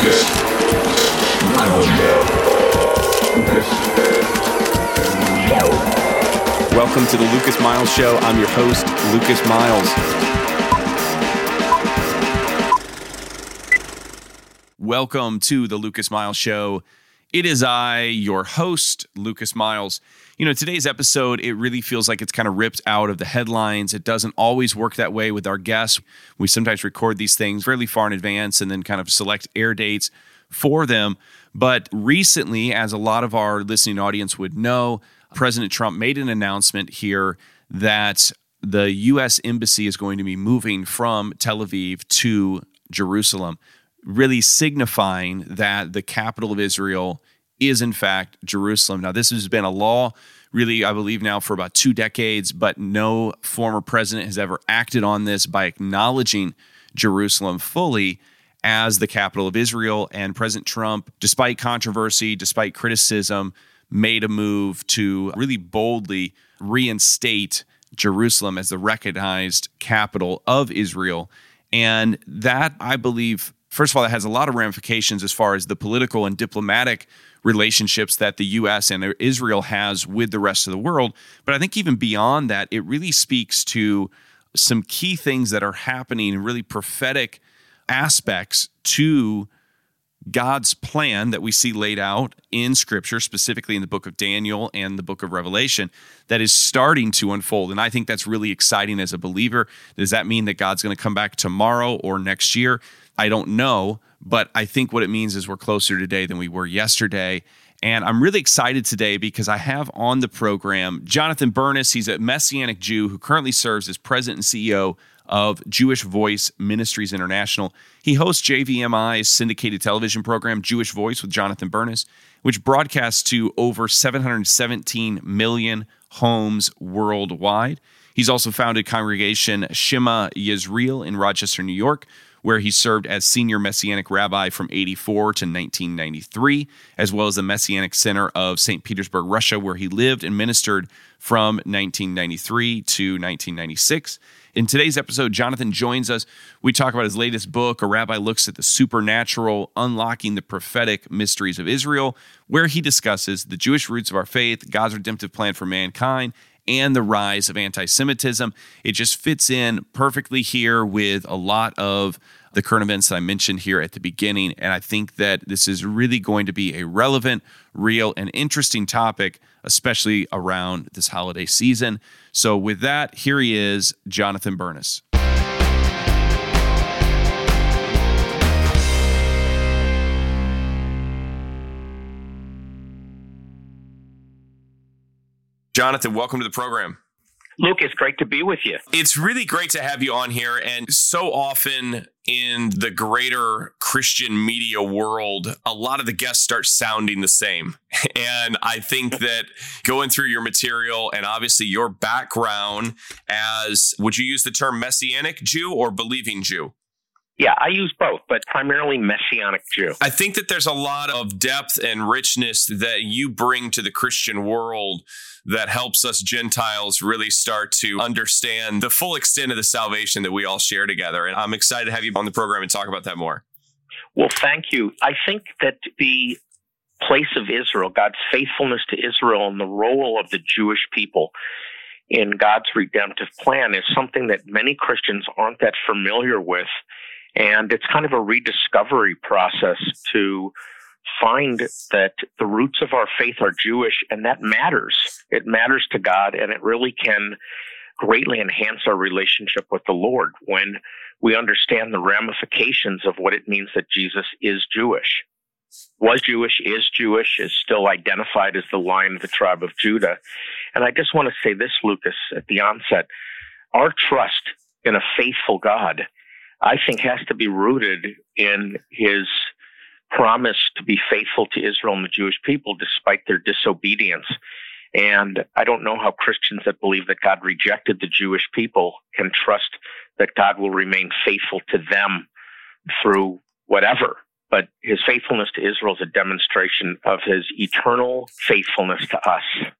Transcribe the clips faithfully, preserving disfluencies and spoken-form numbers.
Welcome to the Lucas Miles Show. I'm your host, Lucas Miles. Welcome to the Lucas Miles Show. It is I, your host, Lucas Miles. You know, today's episode, it really feels like it's kind of ripped out of the headlines. It doesn't always work that way with our guests. We sometimes record these things fairly far in advance and then kind of select air dates for them. But recently, as a lot of our listening audience would know, President Trump made an announcement here that the U S Embassy is going to be moving from Tel Aviv to Jerusalem, really signifying that the capital of Israel is, in fact, Jerusalem. Now, this has been a law, really, I believe now for about two decades, but no former president has ever acted on this by acknowledging Jerusalem fully as the capital of Israel. And President Trump, despite controversy, despite criticism, made a move to really boldly reinstate Jerusalem as the recognized capital of Israel. And that, I believe, first of all, that has a lot of ramifications as far as the political and diplomatic relationships that the U S and Israel has with the rest of the world. But I think even beyond that, it really speaks to some key things that are happening and really prophetic aspects to God's plan that we see laid out in Scripture, specifically in the book of Daniel and the book of Revelation, that is starting to unfold. And I think that's really exciting as a believer. Does that mean that God's going to come back tomorrow or next year? I don't know, but I think what it means is we're closer today than we were yesterday. And I'm really excited today because I have on the program Jonathan Bernis. He's a Messianic Jew who currently serves as president and C E O of Jewish Voice Ministries International. He hosts J V M I's syndicated television program, Jewish Voice with Jonathan Bernis, which broadcasts to over seven hundred seventeen million homes worldwide. He's also founded congregation Shema Yisrael in Rochester, New York, where he served as senior Messianic rabbi from eighty-four to nineteen ninety-three, as well as the Messianic Center of Saint Petersburg, Russia, where he lived and ministered from nineteen ninety-three to nineteen ninety-six. In today's episode, Jonathan joins us. We talk about his latest book, A Rabbi Looks at the Supernatural, Unlocking the Prophetic Mysteries of Israel, where he discusses the Jewish roots of our faith, God's redemptive plan for mankind, and the rise of anti-Semitism. It just fits in perfectly here with a lot of the current events that I mentioned here at the beginning. And I think that this is really going to be a relevant, real, and interesting topic, especially around this holiday season. So with that, here he is, Jonathan Bernis. Jonathan, welcome to the program. Luke, it's great to be with you. It's really great to have you on here. And so often in the greater Christian media world, a lot of the guests start sounding the same. And I think that going through your material and obviously your background as, would you use the term Messianic Jew or believing Jew? Yeah, I use both, but primarily Messianic Jew. I think that there's a lot of depth and richness that you bring to the Christian world that helps us Gentiles really start to understand the full extent of the salvation that we all share together. And I'm excited to have you on the program and talk about that more. Well, thank you. I think that the place of Israel, God's faithfulness to Israel, and the role of the Jewish people in God's redemptive plan is something that many Christians aren't that familiar with. And it's kind of a rediscovery process to find that the roots of our faith are Jewish, and that matters. It matters to God, and it really can greatly enhance our relationship with the Lord when we understand the ramifications of what it means that Jesus is Jewish. Was Jewish, is Jewish, is still identified as the Lion of the tribe of Judah. And I just want to say this, Lucas, at the onset. Our trust in a faithful God, I think, has to be rooted in his promise to be faithful to Israel and the Jewish people despite their disobedience. And I don't know how Christians that believe that God rejected the Jewish people can trust that God will remain faithful to them through whatever. But his faithfulness to Israel is a demonstration of his eternal faithfulness to us.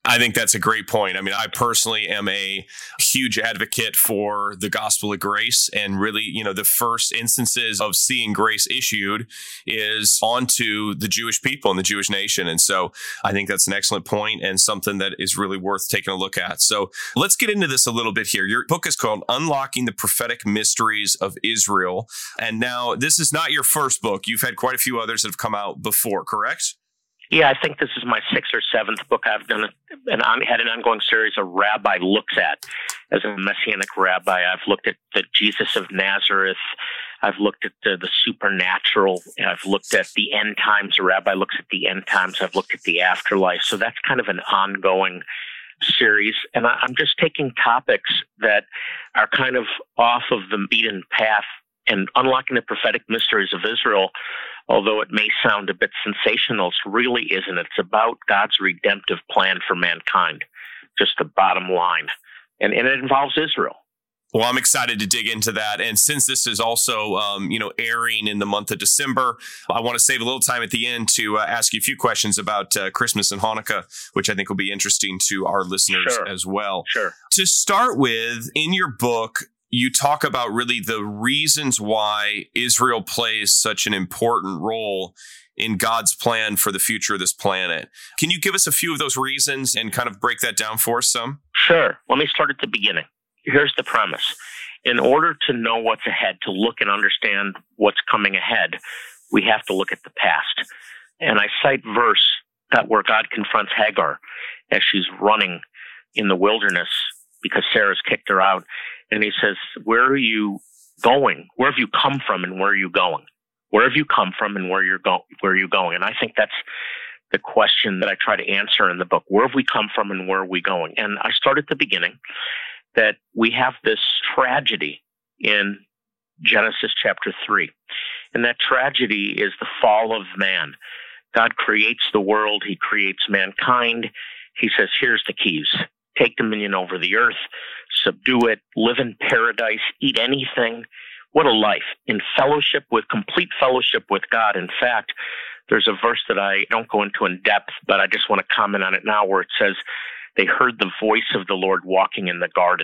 I think that's a great point. I mean, I personally am a huge advocate for the gospel of grace, and really, you know, the first instances of seeing grace issued is onto the Jewish people and the Jewish nation. And so I think that's an excellent point and something that is really worth taking a look at. So let's get into this a little bit here. Your book is called Unlocking the Prophetic Mysteries of Israel. And now this is not your first book. You've had quite a few others that have come out before, correct? Yeah, I think this is my sixth or seventh book. I've done an on, had an ongoing series a rabbi looks at. As a Messianic rabbi, I've looked at the Jesus of Nazareth. I've looked at the, the supernatural. I've looked at the end times. A rabbi looks at the end times. I've looked at the afterlife. So that's kind of an ongoing series. And I, I'm just taking topics that are kind of off of the beaten path and unlocking the prophetic mysteries of Israel. Although it may sound a bit sensational, it really isn't. It's about God's redemptive plan for mankind, just the bottom line. And, and it involves Israel. Well, I'm excited to dig into that. And since this is also, um, you know, airing in the month of December, I want to save a little time at the end to uh, ask you a few questions about uh, Christmas and Hanukkah, which I think will be interesting to our listeners Sure. as well. Sure. To start with, in your book, you talk about really the reasons why Israel plays such an important role in God's plan for the future of this planet. Can you give us a few of those reasons and kind of break that down for us some? Sure. Let me start at the beginning. Here's the premise. In order to know what's ahead, to look and understand what's coming ahead, we have to look at the past. And I cite verse that where God confronts Hagar as she's running in the wilderness because Sarah's kicked her out. And he says, where are you going? Where have you come from and where are you going? Where have you come from and where you're go- where are you going? And I think that's the question that I try to answer in the book. Where have we come from and where are we going? And I start at the beginning that we have this tragedy in Genesis chapter three. And that tragedy is the fall of man. God creates the world. He creates mankind. He says, here's the keys. Take dominion over the earth, subdue it, live in paradise, eat anything. What a life in fellowship with, complete fellowship with God. In fact, there's a verse that I don't go into in depth, but I just want to comment on it now where it says, they heard the voice of the Lord walking in the garden.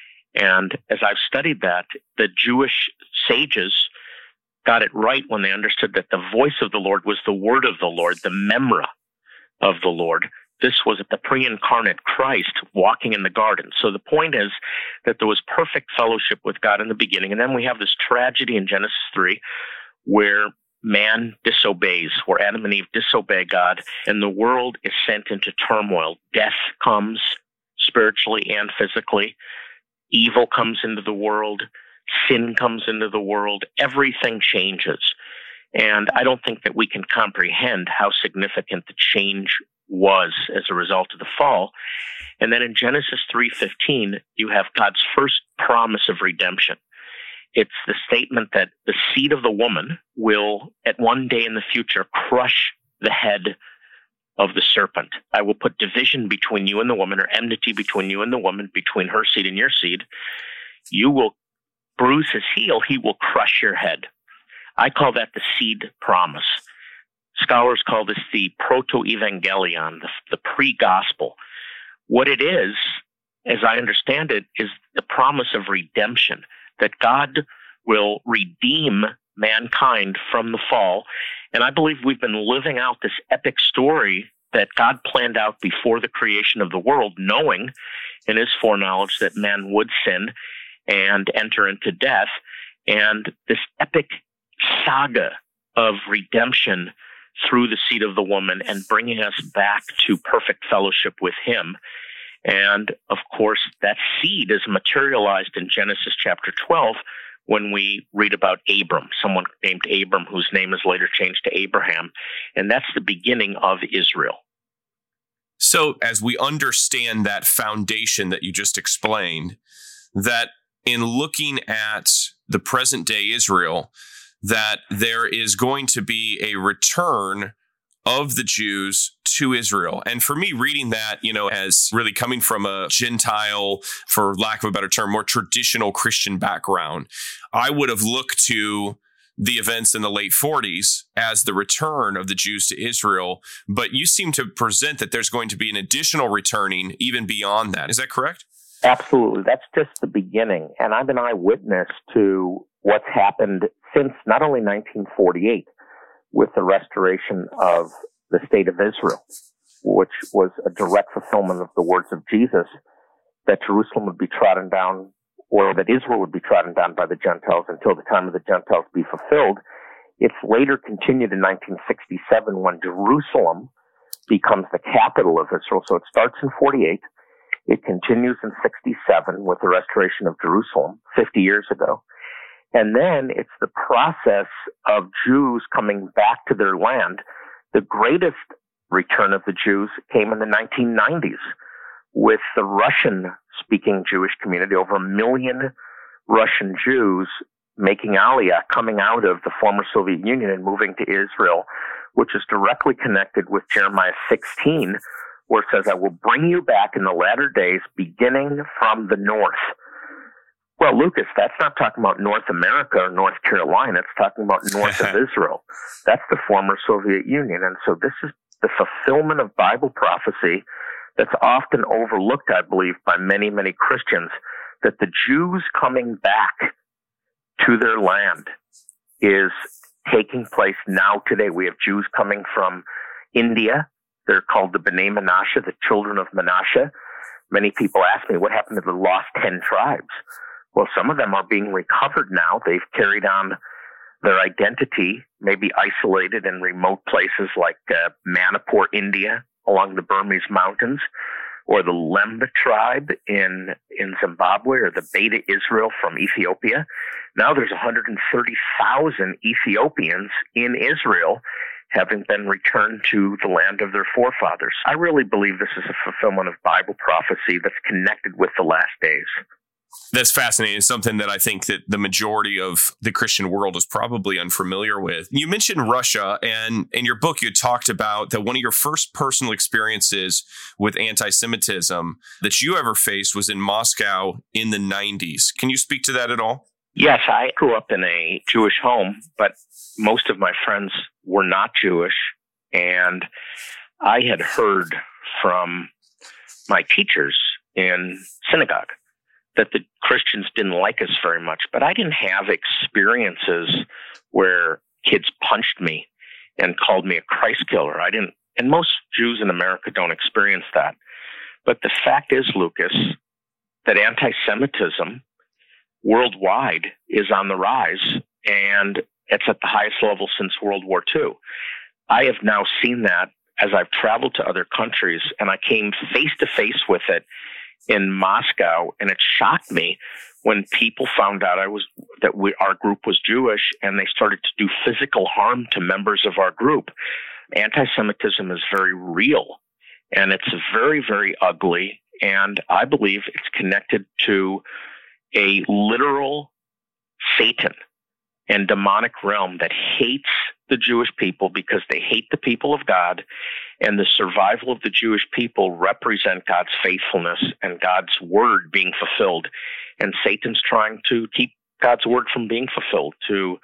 And as I've studied that, the Jewish sages got it right when they understood that the voice of the Lord was the word of the Lord, the memra of the Lord. This was the pre-incarnate Christ walking in the garden. So the point is that there was perfect fellowship with God in the beginning. And then we have this tragedy in Genesis three where man disobeys, where Adam and Eve disobey God, and the world is sent into turmoil. Death comes spiritually and physically. Evil comes into the world. Sin comes into the world. Everything changes. And I don't think that we can comprehend how significant the change was as a result of the fall. And then in Genesis three fifteen, you have God's first promise of redemption. It's the statement that the seed of the woman will, at one day in the future, crush the head of the serpent. I will put division between you and the woman, or enmity between you and the woman, between her seed and your seed. You will bruise his heel. He will crush your head. I call that the seed promise. Scholars call this the proto-evangelion, the, the pre-gospel. What it is, as I understand it, is the promise of redemption, that God will redeem mankind from the fall. And I believe we've been living out this epic story that God planned out before the creation of the world, knowing in his foreknowledge that man would sin and enter into death. And this epic saga of redemption through the seed of the woman and bringing us back to perfect fellowship with him. And of course, that seed is materialized in Genesis chapter twelve when we read about Abram, someone named Abram, whose name is later changed to Abraham. And that's the beginning of Israel. So as we understand that foundation that you just explained, that in looking at the present day Israel, that there is going to be a return of the Jews to Israel. And for me, reading that, you know, as really coming from a Gentile, for lack of a better term, more traditional Christian background, I would have looked to the events in the late forties as the return of the Jews to Israel, but you seem to present that there's going to be an additional returning even beyond that. Is that correct? Absolutely. That's just the beginning. And I'm an eyewitness to what's happened since not only nineteen forty-eight with the restoration of the state of Israel, which was a direct fulfillment of the words of Jesus, that Jerusalem would be trodden down, or that Israel would be trodden down by the Gentiles until the time of the Gentiles be fulfilled. It's later continued in nineteen sixty-seven when Jerusalem becomes the capital of Israel. So it starts in forty-eight. It continues in sixty-seven with the restoration of Jerusalem fifty years ago. And then it's the process of Jews coming back to their land. The greatest return of the Jews came in the nineteen nineties with the Russian-speaking Jewish community, over a million Russian Jews making Aliyah, coming out of the former Soviet Union and moving to Israel, which is directly connected with Jeremiah sixteen, where it says, I will bring you back in the latter days, beginning from the north. Well, Lucas, that's not talking about North America or North Carolina. It's talking about north of Israel. That's the former Soviet Union. And so this is the fulfillment of Bible prophecy that's often overlooked, I believe, by many, many Christians, that the Jews coming back to their land is taking place now today. We have Jews coming from India. They're called the B'nai Menashe, the children of Menashe. Many people ask me, what happened to the lost ten tribes? Well, some of them are being recovered now. They've carried on their identity, maybe isolated in remote places like uh, Manipur, India, along the Burmese mountains, or the Lemba tribe in, in Zimbabwe, or the Beta Israel from Ethiopia. Now there's one hundred thirty thousand Ethiopians in Israel having been returned to the land of their forefathers. I really believe this is a fulfillment of Bible prophecy that's connected with the last days. That's fascinating. It's something that I think that the majority of the Christian world is probably unfamiliar with. You mentioned Russia, and in your book, you talked about that one of your first personal experiences with anti-Semitism that you ever faced was in Moscow in the nineties. Can you speak to that at all? Yes, I grew up in a Jewish home, but most of my friends were not Jewish, and I had heard from my teachers in synagogue that the Christians didn't like us very much, but I didn't have experiences where kids punched me and called me a Christ killer. I didn't, and most Jews in America don't experience that. But the fact is, Lucas, that anti-Semitism worldwide is on the rise, and it's at the highest level since World War Two. I have now seen that as I've traveled to other countries, and I came face to face with it in Moscow, and it shocked me when people found out I was that we, our group was Jewish, and they started to do physical harm to members of our group. Anti-Semitism is very real, and it's very, very ugly, and I believe it's connected to a literal Satan and demonic realm that hates the Jewish people because they hate the people of God, and the survival of the Jewish people represent God's faithfulness and God's word being fulfilled. And Satan's trying to keep God's word from being fulfilled, to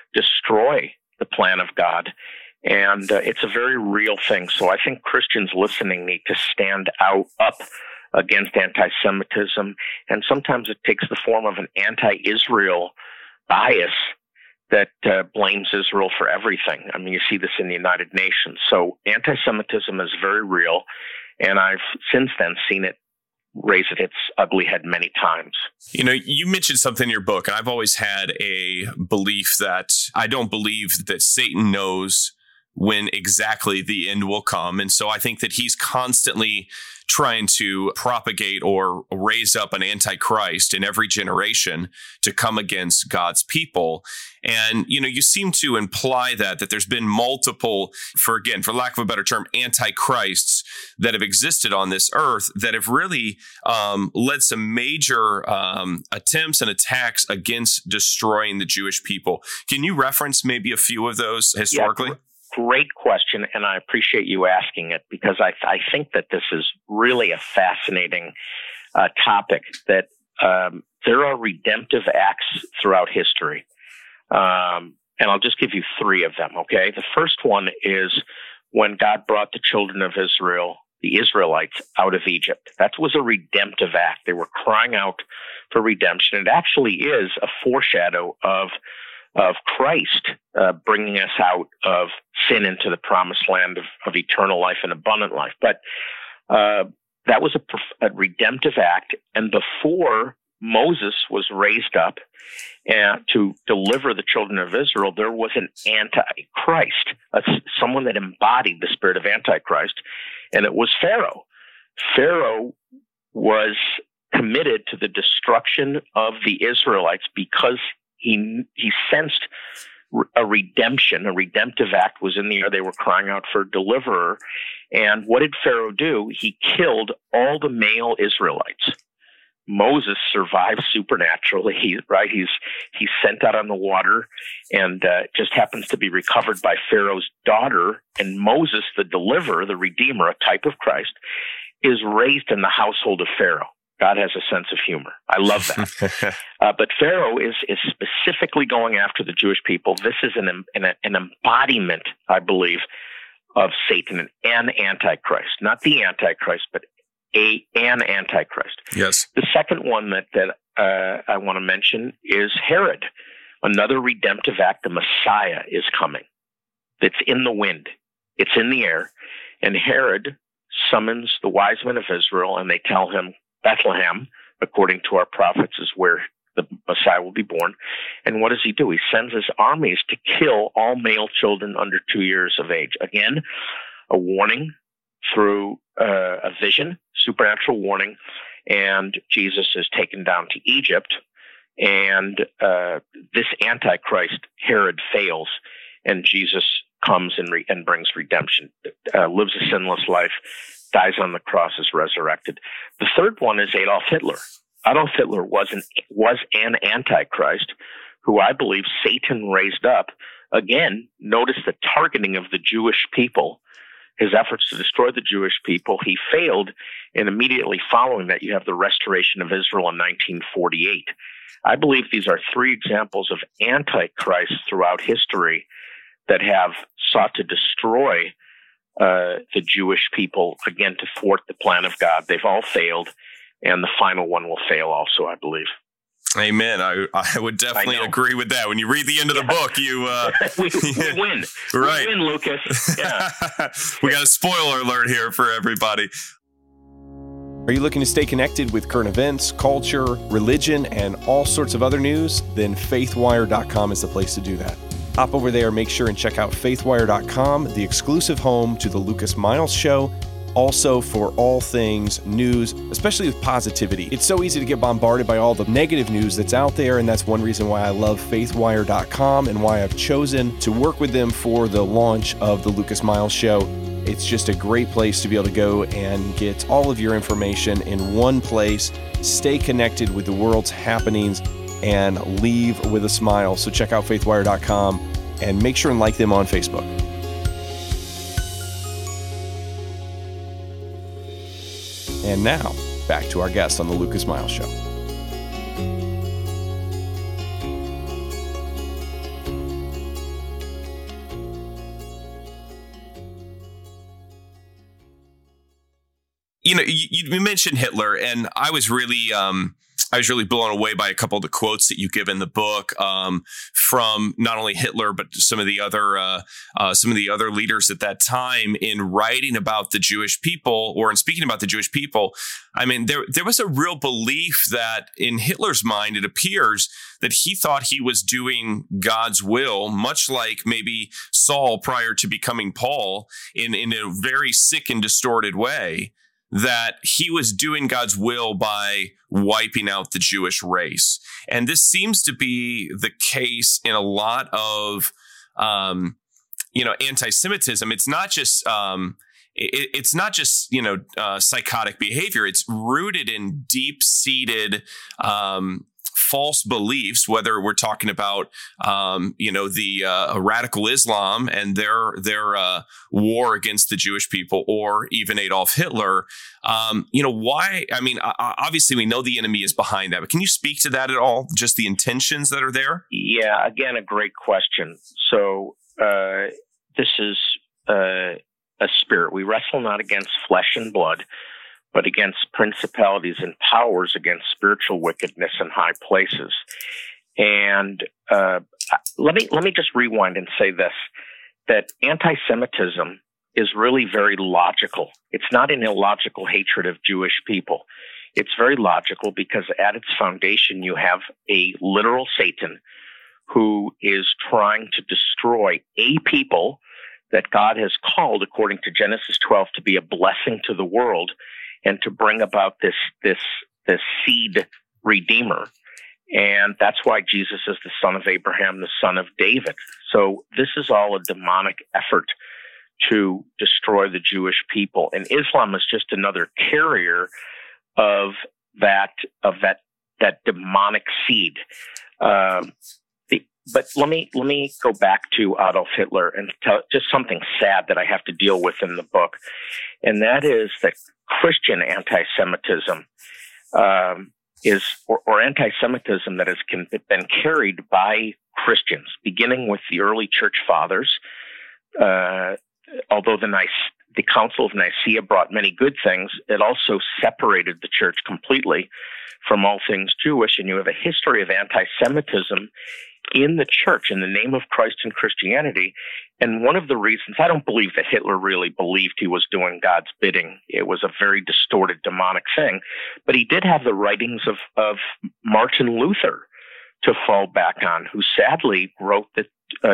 destroy the plan of God. And uh, it's a very real thing. So I think Christians listening need to stand out up against anti-Semitism. And sometimes it takes the form of an anti-Israel bias that uh, blames Israel for everything. I mean, you see this in the United Nations. So anti-Semitism is very real, and I've since then seen it raise its ugly head many times. You know, you mentioned something in your book, and I've always had a belief that I don't believe that Satan knows when exactly the end will come. And so I think that he's constantly trying to propagate or raise up an antichrist in every generation to come against God's people. And, you know, you seem to imply that, that there's been multiple, for again, for lack of a better term, antichrists that have existed on this earth that have really um, led some major um, attempts and attacks against destroying the Jewish people. Can you reference maybe a few of those historically? Yeah. Great question, and I appreciate you asking it, because I, I think that this is really a fascinating uh, topic, that um, there are redemptive acts throughout history. Um, and I'll just give you three of them, okay? The first one is when God brought the children of Israel, the Israelites, out of Egypt. That was a redemptive act. They were crying out for redemption. It actually is a foreshadow of of Christ uh, bringing us out of sin into the promised land of, of eternal life and abundant life. But uh, that was a, a redemptive act. And before Moses was raised up and to deliver the children of Israel, there was an antichrist, a, someone that embodied the spirit of Antichrist, and it was Pharaoh. Pharaoh was committed to the destruction of the Israelites because he he sensed a redemption, a redemptive act was in the air. They were crying out for a deliverer. And what did Pharaoh do? He killed all the male Israelites. Moses survives supernaturally, he, right? He's he's sent out on the water and uh, just happens to be recovered by Pharaoh's daughter. And Moses, the deliverer, the redeemer, a type of Christ, is raised in the household of Pharaoh. God has a sense of humor. I love that. uh, but Pharaoh is is specifically going after the Jewish people. This is an an, an embodiment, I believe, of Satan, an antichrist, not the Antichrist, but a an antichrist. Yes. The second one that that uh, I want to mention is Herod, another redemptive act. The Messiah is coming. It's in the wind. It's in the air, and Herod summons the wise men of Israel, and they tell him Bethlehem, according to our prophets, is where the Messiah will be born. And what does he do? He sends his armies to kill all male children under two years of age. Again, a warning through uh, a vision, supernatural warning, and Jesus is taken down to Egypt, and uh, this Antichrist, Herod, fails, and Jesus comes and, re- and brings redemption, uh, lives a sinless life, dies on the cross, is resurrected. The third one is Adolf Hitler. Adolf Hitler was an, was an Antichrist who I believe Satan raised up. Again, notice the targeting of the Jewish people, his efforts to destroy the Jewish people. He failed, and immediately following that, you have the restoration of Israel in nineteen forty-eight. I believe these are three examples of Antichrists throughout history that have sought to destroy Uh, the Jewish people, again, to thwart the plan of God. They've all failed, and the final one will fail also, I believe. Amen. I, I would definitely I agree with that. When you read the end of the book, you... Uh, we, we win. Right. We win, Lucas. Yeah. We got a spoiler alert here for everybody. Are you looking to stay connected with current events, culture, religion, and all sorts of other news? Then faithwire dot com is the place to do that. Hop over there, make sure and check out faithwire dot com, the exclusive home to the Lucas Miles Show, also for all things news, especially with positivity. It's so easy to get bombarded by all the negative news that's out there, and that's one reason why I love faithwire dot com and why I've chosen to work with them for the launch of the Lucas Miles Show. It's just a great place to be able to go and get all of your information in one place, stay connected with the world's happenings, and leave with a smile. So check out faithwire dot com and make sure and like them on Facebook. And now, back to our guest on the Lucas Miles Show. You know, you, you mentioned Hitler, and I was really... Um, I was really blown away by a couple of the quotes that you give in the book um, from not only Hitler, but some of the other uh, uh, some of the other leaders at that time in writing about the Jewish people, or in speaking about the Jewish people. I mean, there there was a real belief that in Hitler's mind, it appears that he thought he was doing God's will, much like maybe Saul prior to becoming Paul, in, in a very sick and distorted way, that he was doing God's will by wiping out the Jewish race. And this seems to be the case in a lot of, um, you know, anti-Semitism. It's not just, um, it, it's not just, you know, uh, psychotic behavior. It's rooted in deep-seated, um, false beliefs, whether we're talking about, um, you know, the uh, radical Islam and their their uh, war against the Jewish people, or even Adolf Hitler. Um, you know, why? I mean, obviously, we know the enemy is behind that, but can you speak to that at all? Just the intentions that are there? Yeah, again, a great question. So uh, this is uh, a spirit. We wrestle not against flesh and blood, but against principalities and powers, against spiritual wickedness in high places. And uh, let me let me just rewind and say this, that anti-Semitism is really very logical. It's not an illogical hatred of Jewish people. It's very logical because at its foundation, you have a literal Satan who is trying to destroy a people that God has called, according to Genesis twelve, to be a blessing to the world and to bring about this, this, this seed redeemer. And that's why Jesus is the son of Abraham, the son of David. So this is all a demonic effort to destroy the Jewish people. And Islam is just another carrier of that, of that, that demonic seed. Um, the, but let me, let me go back to Adolf Hitler and tell just something sad that I have to deal with in the book. And that is that Christian anti-Semitism, um, is, or, or anti-Semitism that has can, been carried by Christians, beginning with the early church fathers. Uh, although the Nice, the Council of Nicaea brought many good things, it also separated the church completely from all things Jewish. And you have a history of anti-Semitism in the church in the name of Christ and Christianity. And one of the reasons, I don't believe that Hitler really believed he was doing God's bidding. It was a very distorted, demonic thing. But he did have the writings of, of Martin Luther to fall back on, who sadly wrote that uh,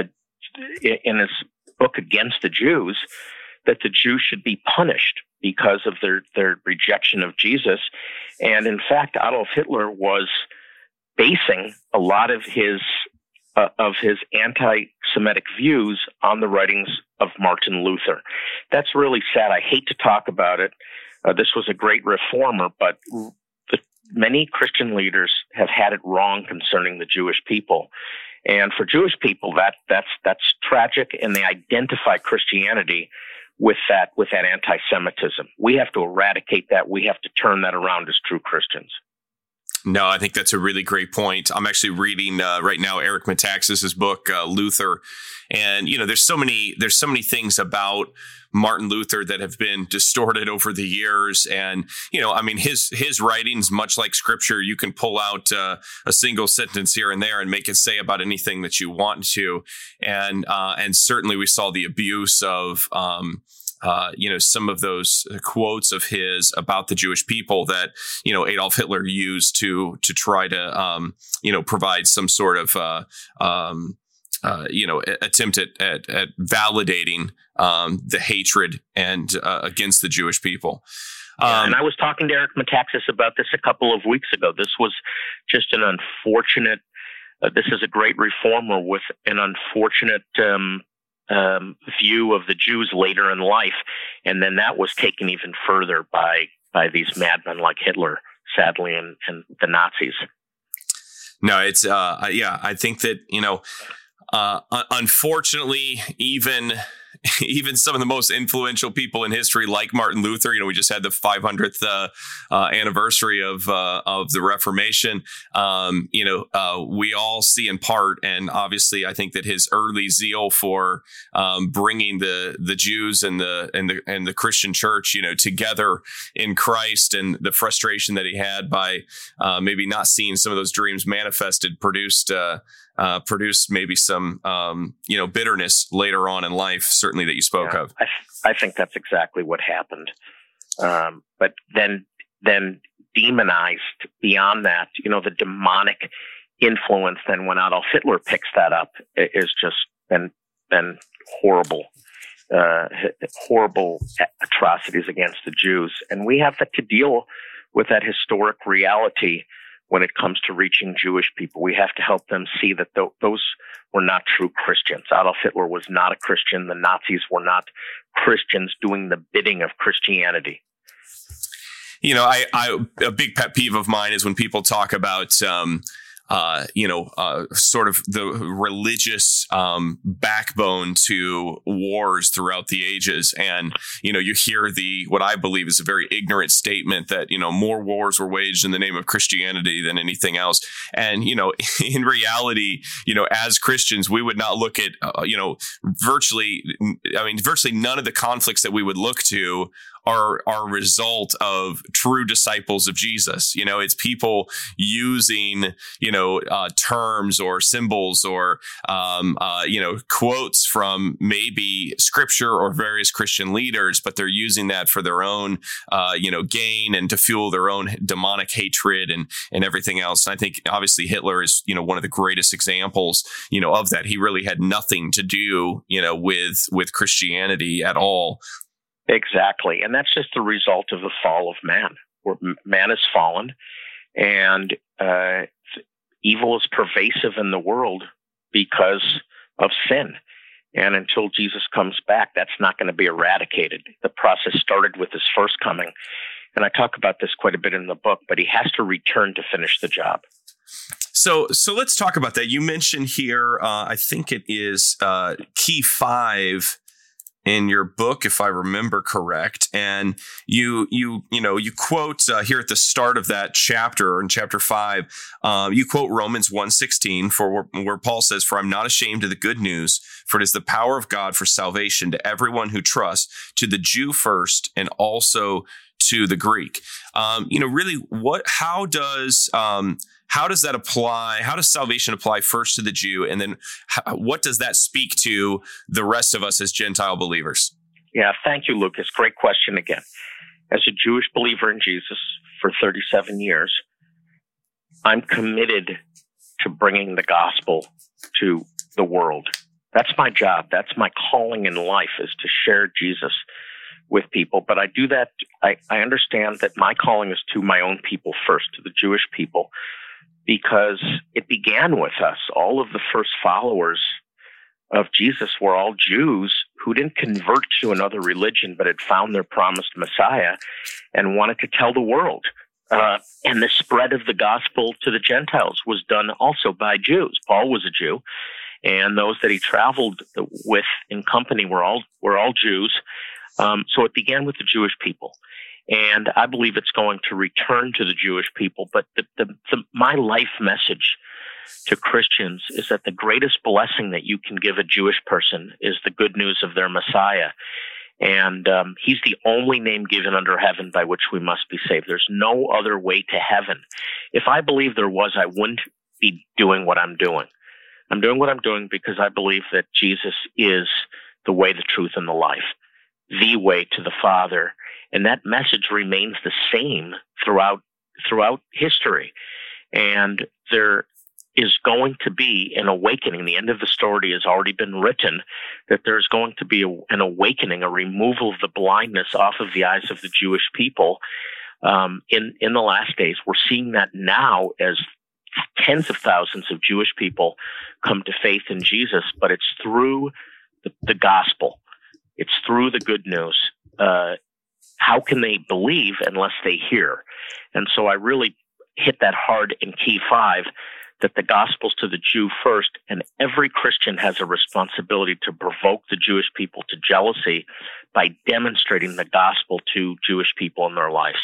in his book Against the Jews, that the Jews should be punished because of their, their rejection of Jesus. And in fact, Adolf Hitler was basing a lot of his uh, of his anti-Semitic views on the writings of Martin Luther. That's really sad. I hate to talk about it. Uh, this was a great reformer, but the, many Christian leaders have had it wrong concerning the Jewish people. And for Jewish people, that that's that's tragic, and they identify Christianity with that with that anti-Semitism. We have to eradicate that. We have to turn that around as true Christians. No, I think that's a really great point. I'm actually reading uh, right now Eric Metaxas's book, uh, Luther, and you know, there's so many there's so many things about Martin Luther that have been distorted over the years. And, you know, I mean, his his writings, much like scripture, you can pull out uh, a single sentence here and there and make it say about anything that you want to. And uh, and certainly we saw the abuse of, um, uh, you know, some of those quotes of his about the Jewish people that, you know, Adolf Hitler used to to try to, um, you know, provide some sort of uh, um Uh, you know, attempt at, at, at validating um, the hatred and uh, against the Jewish people. Um, yeah, and I was talking to Eric Metaxas about this a couple of weeks ago. This was just an unfortunate, uh, this is a great reformer with an unfortunate um, um, view of the Jews later in life. And then that was taken even further by, by these madmen like Hitler, sadly, and, and the Nazis. No, it's, uh, yeah, I think that, you know, Uh, unfortunately, even even some of the most influential people in history, like Martin Luther, you know, we just had the five hundredth uh, uh, anniversary of uh, of the Reformation. Um, you know, uh, we all see in part, and obviously, I think that his early zeal for um, bringing the the Jews and the and the and the Christian church, you know, together in Christ, and the frustration that he had by uh, maybe not seeing some of those dreams manifested, produced. Uh, Uh, produced maybe some, um, you know, bitterness later on in life, certainly that you spoke yeah, of. I, I think that's exactly what happened. Um, but then, then demonized beyond that, you know, the demonic influence. Then when Adolf Hitler picks that up, it is just been been horrible, uh, horrible atrocities against the Jews, and we have to deal with that historic reality. When it comes to reaching Jewish people, we have to help them see that th- those were not true Christians. Adolf Hitler was not a Christian. The Nazis were not Christians doing the bidding of Christianity. You know, I, I a big pet peeve of mine is when people talk about um, uh, you know, uh, sort of the religious um, backbone to wars throughout the ages. And, you know, you hear the, what I believe is a very ignorant statement that, you know, more wars were waged in the name of Christianity than anything else. And, you know, in reality, you know, as Christians, we would not look at, uh, you know, virtually, I mean, virtually none of the conflicts that we would look to are are a result of true disciples of Jesus. You know, it's people using, you know, uh, terms or symbols or, um, uh, you know, quotes from maybe scripture or various Christian leaders, but they're using that for their own, uh, you know, gain and to fuel their own demonic hatred and, and everything else. And I think obviously Hitler is, you know, one of the greatest examples, you know, of that. He really had nothing to do, you know, with, with Christianity at all. Exactly. And that's just the result of the fall of man, where man has fallen and uh, evil is pervasive in the world because of sin. And until Jesus comes back, that's not going to be eradicated. The process started with his first coming. And I talk about this quite a bit in the book, but he has to return to finish the job. So, so let's talk about that. You mentioned here, uh, I think it is uh, key five in your book, if I remember correct. And you, you, you know, you quote uh, here at the start of that chapter, in chapter five, uh, you quote Romans one sixteen, for where, where Paul says, "For I'm not ashamed of the good news, for it is the power of God for salvation to everyone who trusts, to the Jew first, and also to the Greek." Um, you know, really, what, how does, um, how does that apply? How does salvation apply first to the Jew? And then how, what does that speak to the rest of us as Gentile believers? Yeah, thank you, Lucas. Great question again. As a Jewish believer in Jesus for thirty-seven years, I'm committed to bringing the gospel to the world. That's my job. That's my calling in life, is to share Jesus with people. But I do that, I, I understand that my calling is to my own people first, to the Jewish people, because it began with us. All of the first followers of Jesus were all Jews who didn't convert to another religion, but had found their promised Messiah and wanted to tell the world. Uh, and the spread of the gospel to the Gentiles was done also by Jews. Paul was a Jew, and those that he traveled with in company were all were all Jews. Um, so it began with the Jewish people. And I believe it's going to return to the Jewish people. But the, the, the, my life message to Christians is that the greatest blessing that you can give a Jewish person is the good news of their Messiah. And um, he's the only name given under heaven by which we must be saved. There's no other way to heaven. If I believe there was, I wouldn't be doing what I'm doing. I'm doing what I'm doing because I believe that Jesus is the way, the truth, and the life, the way to the Father. And that message remains the same throughout throughout history. And there is going to be an awakening. The end of the story has already been written, that there's going to be a, an awakening, a removal of the blindness off of the eyes of the Jewish people um, in, in the last days. We're seeing that now as tens of thousands of Jewish people come to faith in Jesus, but it's through the, the gospel. It's through the good news. Uh, how can they believe unless they hear? And so I really hit that hard in key five, that the gospel's to the Jew first, and every Christian has a responsibility to provoke the Jewish people to jealousy by demonstrating the gospel to Jewish people in their lives.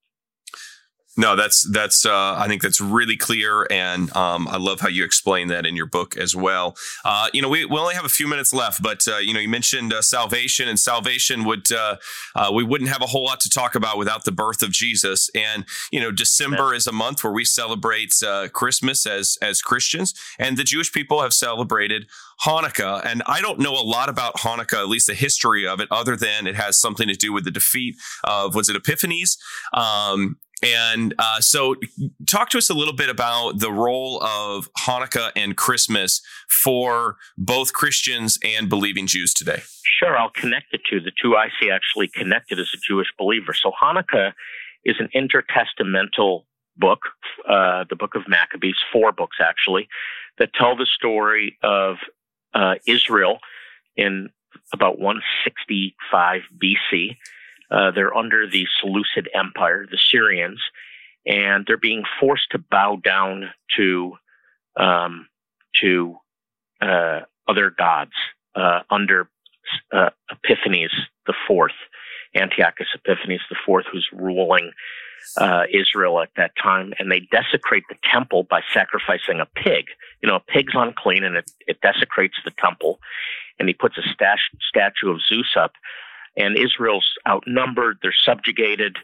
No, that's that's. Uh, I think that's really clear, and um, I love how you explain that in your book as well. Uh, you know, we, we only have a few minutes left, but uh, you know, you mentioned uh, salvation, and salvation would uh, uh, we wouldn't have a whole lot to talk about without the birth of Jesus. And you know, December is a month where we celebrate uh, Christmas as as Christians, and the Jewish people have celebrated Hanukkah. And I don't know a lot about Hanukkah, at least the history of it, other than it has something to do with the defeat of, was it Epiphanes? Um, And uh, so talk to us a little bit about the role of Hanukkah and Christmas for both Christians and believing Jews today. Sure, I'll connect the two. The two I see actually connected as a Jewish believer. So Hanukkah is an intertestamental book, uh, the book of Maccabees, four books actually, that tell the story of uh, Israel in about one sixty-five B C. Uh, they're under the Seleucid Empire, the Syrians, and they're being forced to bow down to um, to uh, other gods uh, under uh, Epiphanes the Fourth, Antiochus Epiphanes the Fourth, who's ruling uh, Israel at that time, and they desecrate the temple by sacrificing a pig. You know, a pig's unclean, and it, it desecrates the temple, and he puts a stash, statue of Zeus up, and Israel's outnumbered, they're subjugated,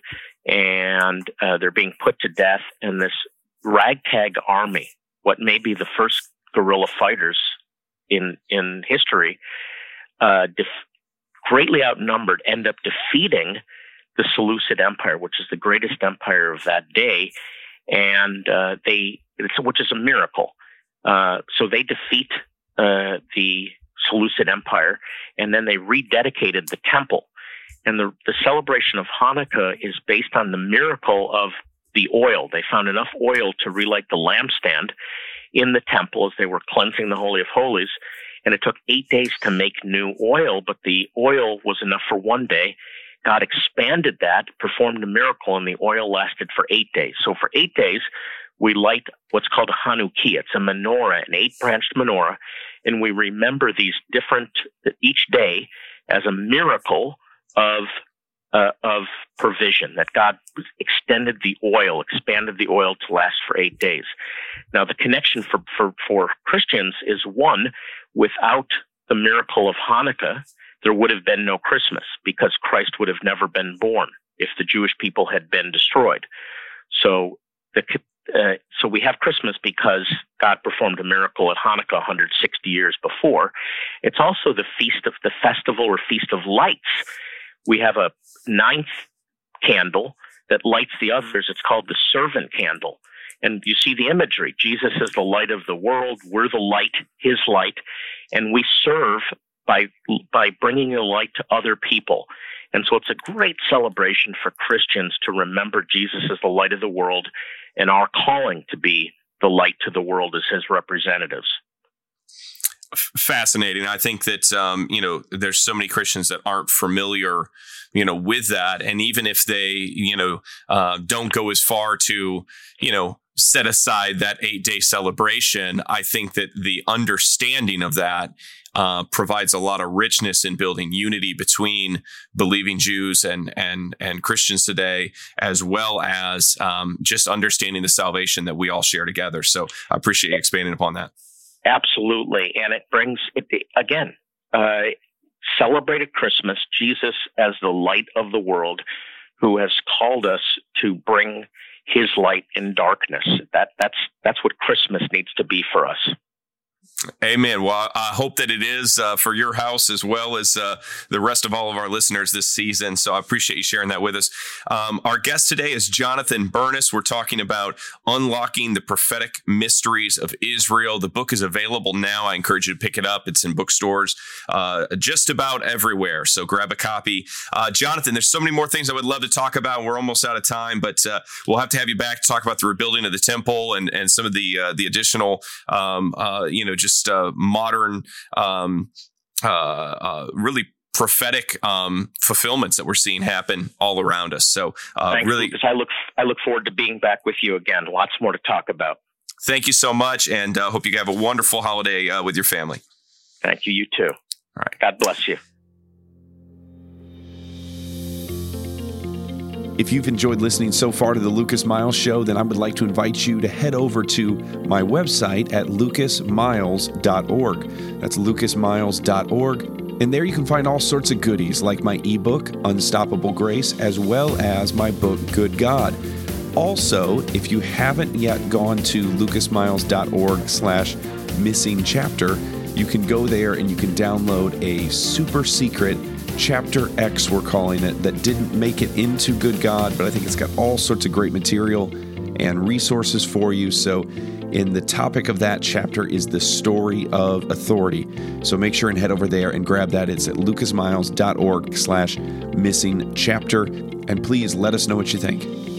and uh, they're being put to death, and this ragtag army, what may be the first guerrilla fighters in in history, uh, def- greatly outnumbered, end up defeating the Seleucid Empire, which is the greatest empire of that day, and uh, they, it's, which is a miracle. Uh, so they defeat uh, the Seleucid Empire, and then they rededicated the temple. And the, the celebration of Hanukkah is based on the miracle of the oil. They found enough oil to relight the lampstand in the temple as they were cleansing the Holy of Holies. And it took eight days to make new oil, but the oil was enough for one day. God expanded that, performed a miracle, and the oil lasted for eight days. So for eight days, we light what's called a Hanukkah. It's a menorah, an eight-branched menorah, and we remember these different, each day as a miracle of uh, of provision, that God extended the oil, expanded the oil to last for eight days. Now, the connection for, for, for Christians is, one, without the miracle of Hanukkah, there would have been no Christmas, because Christ would have never been born if the Jewish people had been destroyed. So the uh, so we have Christmas because God performed a miracle at Hanukkah one hundred sixty years before. It's also the feast of the festival or feast of lights. We have a ninth candle that lights the others. It's called the servant candle. And you see the imagery. Jesus is the light of the world. We're the light, his light. And we serve by by bringing the light to other people. And so it's a great celebration for Christians to remember Jesus as the light of the world and our calling to be the light to the world as his representatives. Fascinating. I think that, um, you know, there's so many Christians that aren't familiar, you know, with that. And even if they, you know, uh, don't go as far to, you know, set aside that eight day celebration, I think that the understanding of that uh, provides a lot of richness in building unity between believing Jews and and and Christians today, as well as um, just understanding the salvation that we all share together. So I appreciate you expanding upon that. Absolutely. And it brings, it, again, uh, celebrated Christmas, Jesus as the light of the world, who has called us to bring his light in darkness. That that's that's what Christmas needs to be for us. Amen. Well, I hope that it is uh, for your house as well as uh, the rest of all of our listeners this season. So I appreciate you sharing that with us. Um, our guest today is Jonathan Bernis. We're talking about unlocking the prophetic mysteries of Israel. The book is available now. I encourage you to pick it up. It's in bookstores uh, just about everywhere. So grab a copy. Uh, Jonathan, there's so many more things I would love to talk about. We're almost out of time, but uh, we'll have to have you back to talk about the rebuilding of the temple and, and some of the uh, the additional, um, uh, you know, just uh, modern, um, uh, uh, really prophetic um, fulfillments that we're seeing happen all around us. So uh, Thanks, really, Lucas. I look I look forward to being back with you again. Lots more to talk about. Thank you so much, and uh, hope you have a wonderful holiday uh, with your family. Thank you. You too. All right. God bless you. If you've enjoyed listening so far to the Lucas Miles Show, then I would like to invite you to head over to my website at lucas miles dot org. That's lucas miles dot org. And there you can find all sorts of goodies like my ebook, Unstoppable Grace, as well as my book, Good God. Also, if you haven't yet gone to lucas miles dot org slash missing chapter, you can go there and you can download a super secret Chapter X, we're calling it, that didn't make it into Good God, but I think it's got all sorts of great material and resources for you. So in the topic of that chapter is the story of authority. So make sure and head over there and grab that. It's at lucas miles dot org slash missing chapter. And please let us know what you think.